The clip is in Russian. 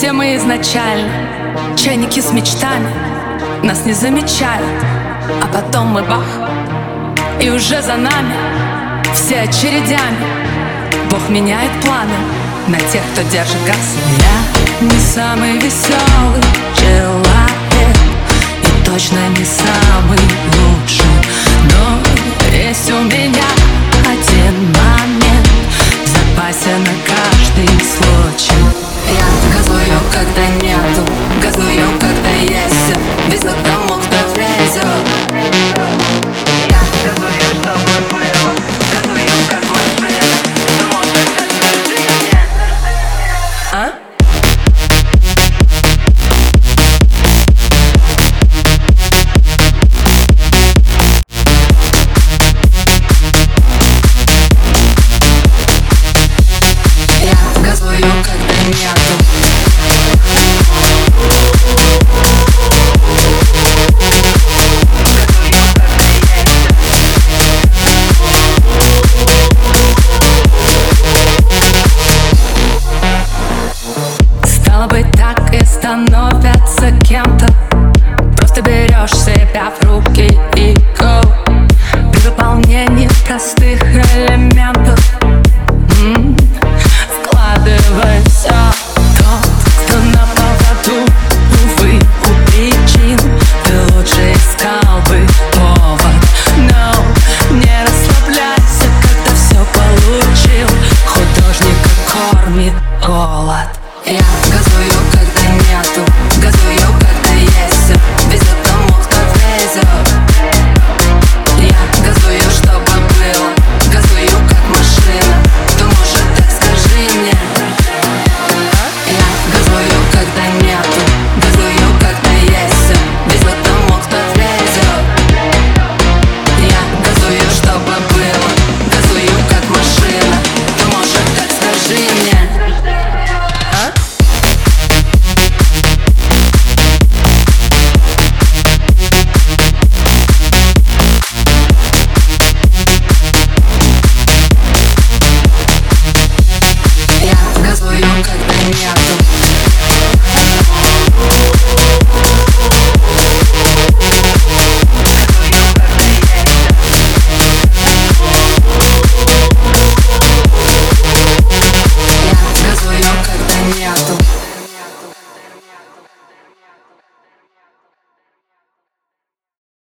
Все мы изначально чайники с мечтами, нас не замечают, а потом мы бах, и уже за нами все очередями. Бог меняет планы на тех, кто держит газ. Я не самый веселый человек и точно не самый лучший, но есть у меня один момент в запасе на каждый случай. Я газую, когда нету, газую, когда есть, без тому, кто влезет. Я газую, чтобы было, газую, как машина, что может как жизнь. А? Я газую, когда нету. Стало быть, так и становятся кем-то. Просто берешь себя в руки и go. При выполнении простых элементов вкладывай все. Тот, кто на поводу, увы, у причин, ты лучше искал бы повод. No, не расслабляйся, когда все получил. Художника кормит голод. Я